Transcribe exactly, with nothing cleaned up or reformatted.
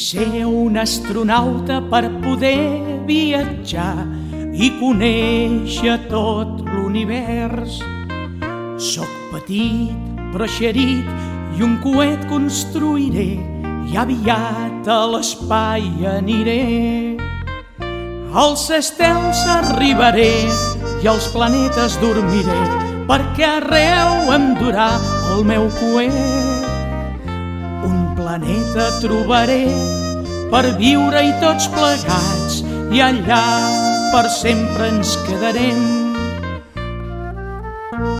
ser un astronauta per poder viatjar i conèixer tot l'univers. Soc petit però eixerit i un coet construiré i aviat a l'espai aniré. Als estels arribaré i als planetes dormiré, perquè arreu em durà el meu coet. Un planeta trobaré per viure-hi tots plegats i allà per sempre ens quedarem.